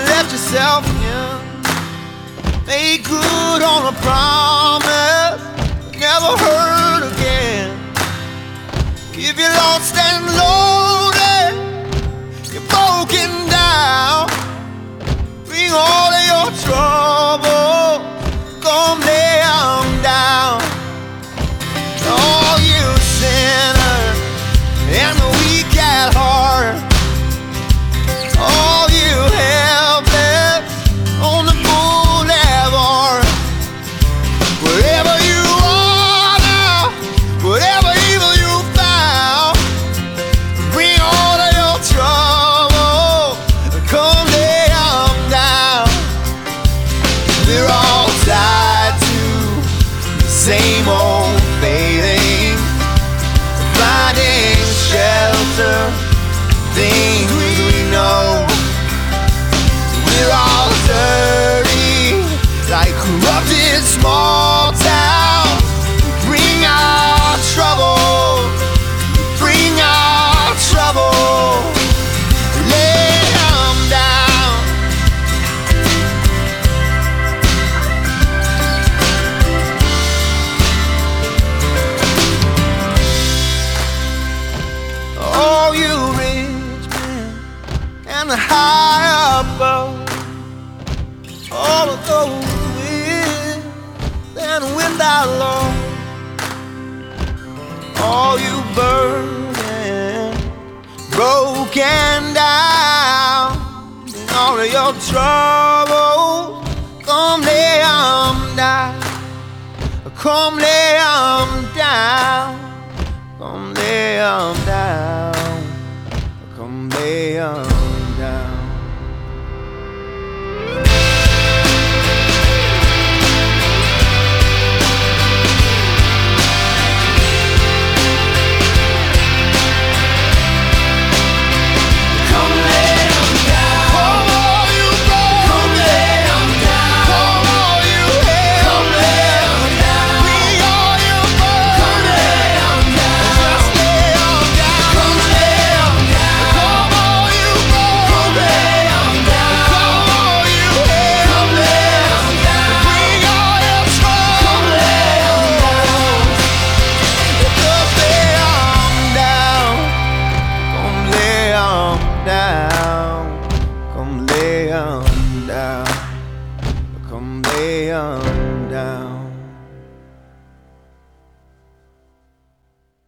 let yourself in. Make good on a promise, never hurt again. If you're lost and lonely, you're broken down, bring all of your trouble, come lay 'em down. All you sinners and the weak at heart, all you helpless on the boulevard, wherever you are now, whatever evil you found, bring all of your trouble, come lay 'em down. We're all tied to the same old failing, finding shelter, things we know. We're all dirty, like corrupted small towns. Bring our trouble, bring our trouble, lay 'em down. All you rich men and the high above, all of those with and without love, all you burning, broken down, all of your troubles, come lay 'em down, come lay 'em down, come lay 'em down, come lay 'em down. Down, come lay 'em down, come lay 'em